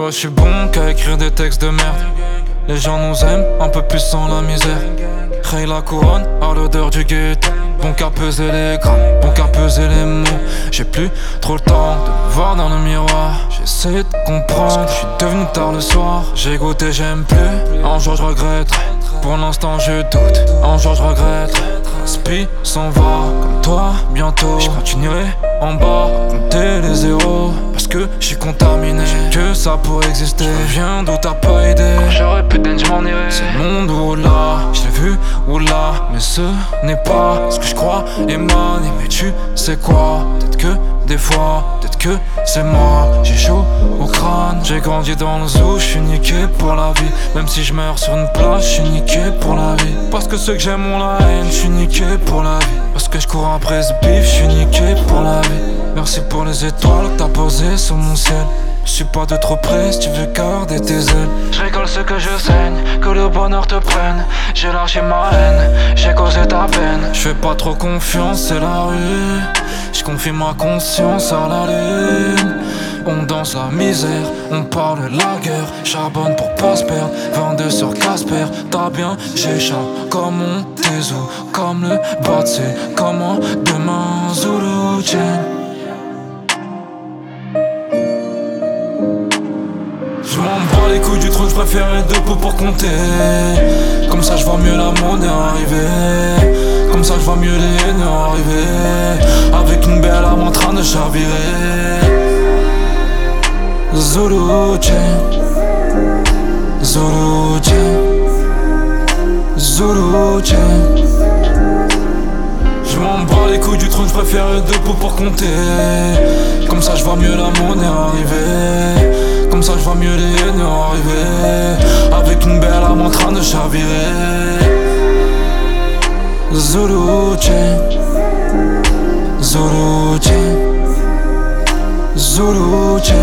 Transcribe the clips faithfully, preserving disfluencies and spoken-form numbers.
ouais, je suis bon qu'à écrire des textes de merde. Les gens nous aiment, un peu plus sans la misère. Raye la couronne, à l'odeur du ghetto. Bon qu'à peser les grammes, bon qu'à peser les mots. J'ai plus trop le temps de me voir dans le miroir. J'essaie de comprendre, je suis devenu tard le soir. J'ai goûté, j'aime plus, un jour je regretterai. Pour l'instant je doute, un jour je regretterai. Spi s'en va, comme toi, bientôt. Je continuerai en bas, compter les zéros. Parce que je suis contaminé, j'ai que ça pour exister. Je viens d'où t'as pas idée. Quand j'aurais pu d'être, je m'en irai. C'est le monde où là, je l'ai vu où là. Mais ce n'est pas ce que je crois émaner. Mais tu sais quoi, peut-être que des fois, peut-être que c'est moi. J'ai chaud au crâne, j'ai grandi dans le zoo. Je suis niqué pour la vie, même si je meurs sur une plage. Je suis niqué pour la vie, parce que ceux que j'aime ont la haine. Je suis niqué pour la vie, parce que je cours après ce bif. Je suis niqué pour la vie. Merci pour les étoiles que t'as posées sur mon ciel. Je suis pas de trop près si tu veux garder tes ailes. Je rigole ce que je saigne, que le bonheur te prenne. J'ai lâché ma haine, j'ai causé ta peine. Je fais pas trop confiance, c'est la rue. Je confie ma conscience à la lune. On danse la misère, on parle la guerre. Charbonne pour pas se perdre, vingt-deux sur Casper. T'as bien, j'échappe comme on Tézou. Comme le Batsé, comment demain Zulu Tien. Je m'en bats les couilles du trône, j'préfère être debout pour compter. Comme ça j'vois mieux la monnaie arriver. Comme ça j'vois mieux les haines arriver. Avec une belle âme en train de chavirer. Zulu Tien, Zulu Tien, Zulu Tien. Je m'en bats les couilles du trône, j'préfère être debout pour compter. Comme ça j'vois mieux la monnaie arriver. Comme ça j'vois mieux les haines arriver. Avec une belle âme en train de chavirer. Zulu Tien, Zulu Tien, Zulu Tien.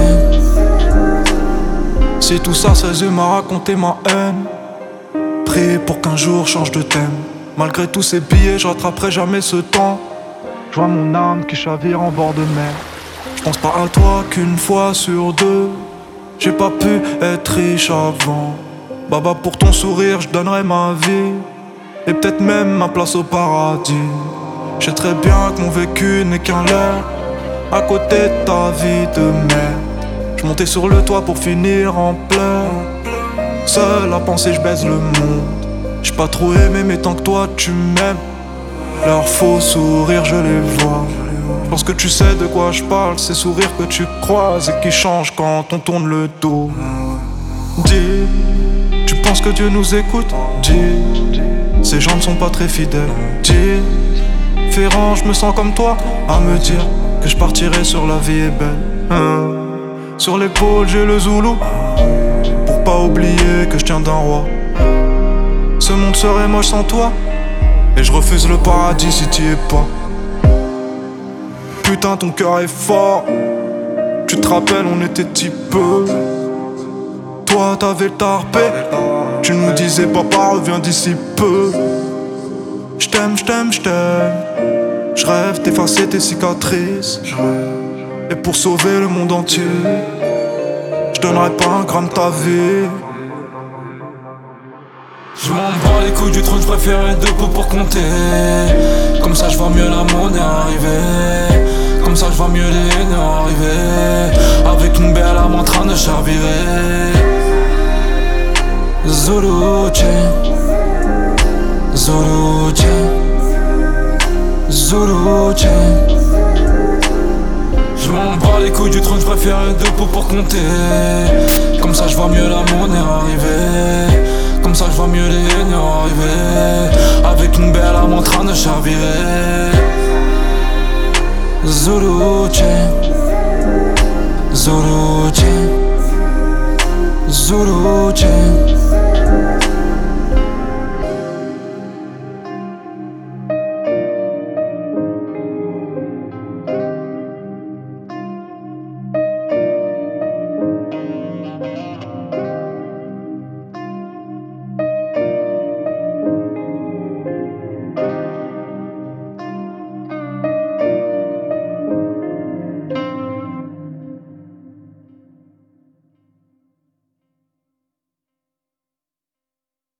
Si tout ça, ça résume à raconter ma haine. Prie pour qu'un jour change de thème. Malgré tous ces billets, je rattraperai jamais ce temps. Je vois mon âme qui chavire en bord de mer. Je pense pas à toi qu'une fois sur deux. J'ai pas pu être riche avant. Baba, pour ton sourire, je donnerai ma vie. Et peut-être même ma place au paradis. Je sais très bien que mon vécu n'est qu'un leurre à côté de ta vie de merde. Je montais sur le toit pour finir en pleurs. Seul à penser, je baise le monde. J'ai pas trop aimé, mais tant que toi tu m'aimes. Leurs faux sourires, je les vois. Je pense que tu sais de quoi je parle. Ces sourires que tu croises et qui changent quand on tourne le dos. Dis, tu penses que Dieu nous écoute? Dis, ces gens ne sont pas très fidèles. Dis, Ferrand, je me sens comme toi à me dire que je partirai sur la vie est belle. Hein? Sur l'épaule j'ai le Zoulou, pour pas oublier que je tiens d'un roi. Ce monde serait moche sans toi, et je refuse le paradis si t'y es pas. Putain ton cœur est fort. Tu te rappelles on était petit peu. Toi t'avais le tarpé. Tu nous disais papa reviens d'ici peu. J't'aime, j't'aime, j't'aime. J'rêve d'effacer tes cicatrices. Et pour sauver le monde entier, j'donnerai pas un gramme de ta vie. Je m'en bats les couilles du trône, j'préfère être debout pour compter. Comme ça j'vois mieux la monnaie arriver. Comme ça j'vois mieux les haines arriver. Avec une belle âme en train de chavirer. Zulu Tien, Zulu Tien, Zulu Tien. Je m'en bats les couilles du trône, j'préfère être debout pour compter. Comme ça j'vois mieux la monnaie arriver. Comme ça j'vois mieux les haines arriver. Avec une belle âme en train de chavirer. Zulu Tien, Zulu Tien, Zulu Tien.